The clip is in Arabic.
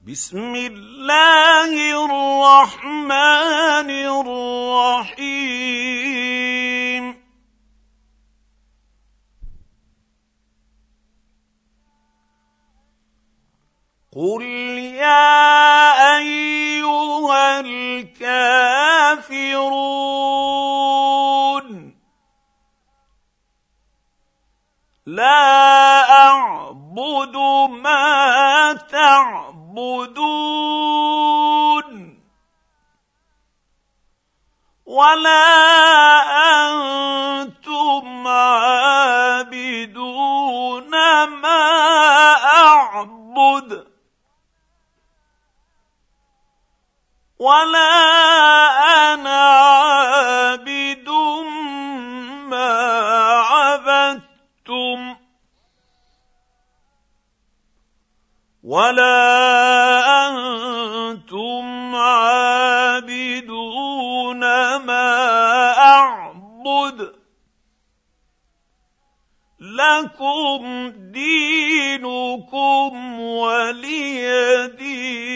بسم الله الرحمن الرحيم قل يا أيها الكافرون لا أعبد ما تعبدون ولا أنتم عابدون ما أعبد ولا أنا عابد ما عبدتم ولا أنتم عابدون ما أعبد لكم دينكم ولي دين